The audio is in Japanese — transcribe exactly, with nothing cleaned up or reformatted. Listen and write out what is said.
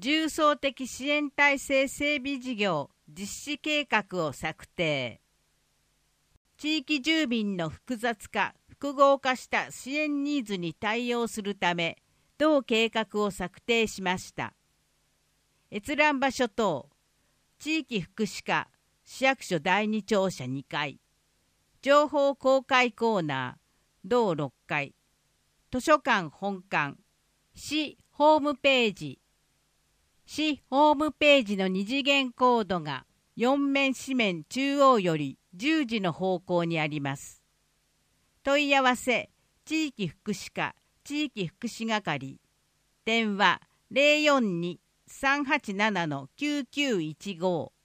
重層的支援体制整備事業実施計画を策定。地域住民の複雑化・複合化した支援ニーズに対応するため、同計画を策定しました。閲覧場所等、地域福祉課、市役所だいに庁舎にかい、情報公開コーナー、同ろっかい、図書館本館、市ホームページ、市ホームページの二次元コードがよん面四面中央よりじゅうじの方向にあります。問い合わせ、地域福祉課、地域福祉係、電話 ゼロよんに さんはちなな きゅうきゅういちご